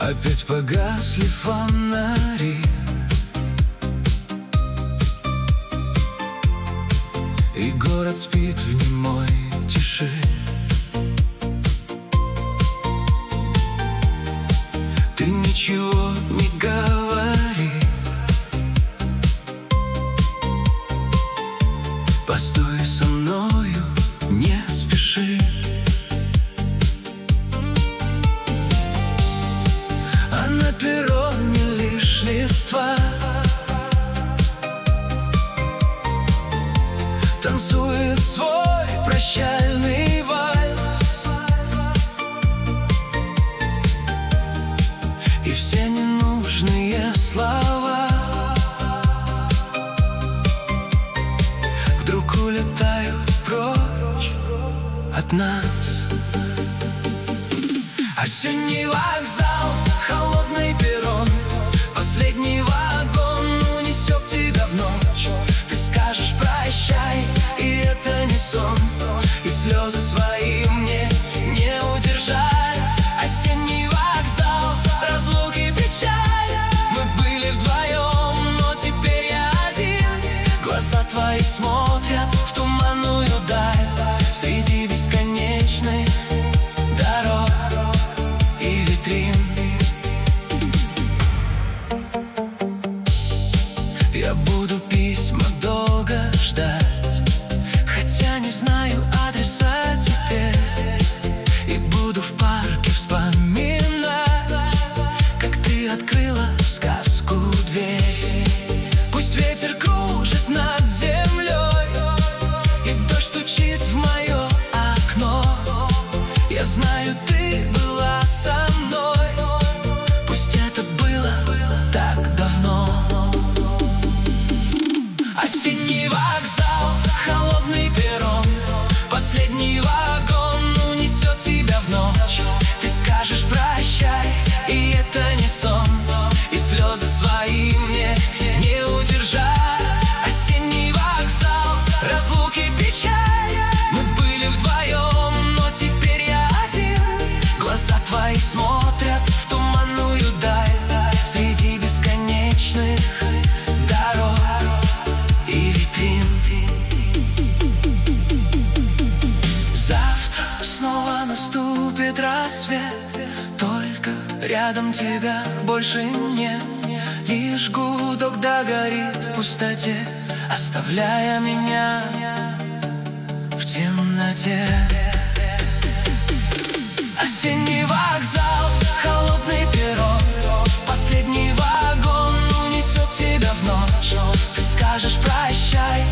Опять погасли фонари, и город спит в немой тиши. Ты ничего не говори, постой со мною, не спеши. А на перроне лишь листва танцует свой прощальный вальс, и все ненужные слова вдруг улетают прочь от нас. Осенний вокзал, холодный перрон, последний вагон унесет тебя в ночь. Ты скажешь прощай, и это не сон, и слезы свои мне не удержать. Осенний вокзал, разлуки, печаль. Мы были вдвоем, но теперь я один. Глаза твои смотрят в туманную даль, среди бесконечной дорог и витрин. Я буду письма долго ждать, хотя не знаю адреса теперь, и буду в парке вспоминать, как ты открыла в сказку дверь. Пусть ветер кружит над землей, и дождь стучит в мое окно. Я знаю, ты была со мной, пусть это было так давно. Осенний вокзал, холодный перрон, последний вагон унесет тебя в ночь. Ты скажешь прощай, и это не сон, и слезы свои мне не удержать. Осенний вокзал, разлуки, печаль. Мы были вдвоем, но теперь я один. Глаза твои смотрят в туманную даль, среди бесконечных дорог и витрин. Завтра снова наступит рассвет, только рядом тебя больше нет. Лишь гудок догорит в пустоте, оставляя меня в темноте. Осенний вокзал, холодный перрон, последний вагон унесет тебя в ночь. Ты скажешь прощай,